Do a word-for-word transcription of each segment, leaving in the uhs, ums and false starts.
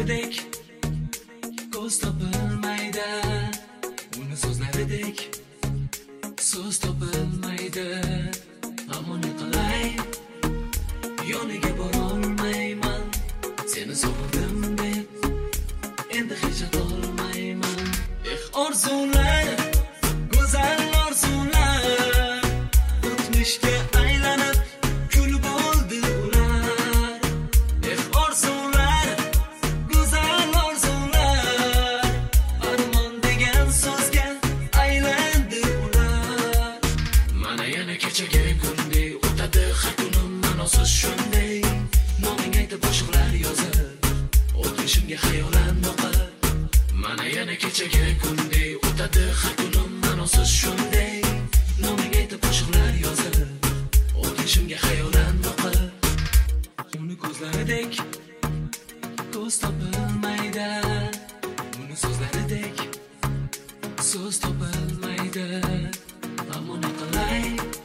ko'zlaridek ko'z topilmaydi, uni so'zlaridek so'z topilmaydi. Ammo ne qilay, yoniga borolmayman, seni sog'indim deb endi hech aytolmayman. Eh, orzular, go'zal orzular, o'tmishga aylanib kul bo'ldi ular. Eh, orzular, go'zal orzular, armon degan so'zga aylandi ular. Mana yana kechaga kundek o'tadi har kunim ma'nosiz shunday. Noming aytib qo'shiqlar yozib, o'tmishimga xayolan boqib. Mana yana kechaga kundek o'tadi har kunim ma'nosiz shunday. Noming aytib qo'shiqlar yozib, o'tmishimga xayolan boqib. Uni ko'zlaridek ko'z topilmaydi, uni so'zlaridek so'z topilmaydi. Ammo ne qilay,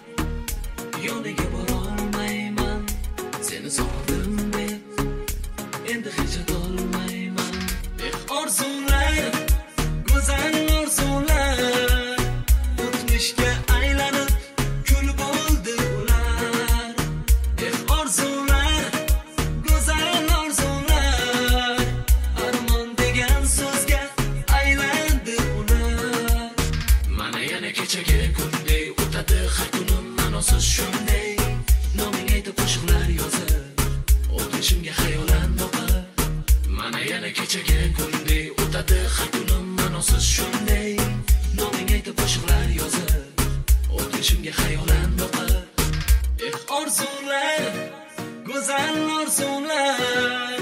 yoniga borolmayman, seni sog'indim deb endi hech aytolmayman. Eh, orzular, go'zal orzular, o'tmishga aylanib kul bo'ldi ular. Eh, orzular, go'zal orzular, armon degan so'zga aylandi ular. Mana yana kechaga kundek o'tadi har kunim ma'nosiz shunday. Noming aytib qo'shiqlar yozib, o'tmishimga xayolan boqib. Mana yana kechaga kundek o'tadi har kunim ma'nosiz shunday. Noming aytib qo'shiqlar yozib, o'tmishimga xayolan boqib. Eh, orzular, go'zal orzular,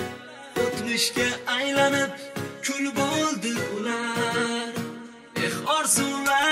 o'tmishga aylanib kul bo'ldi ular. Eh, orzular,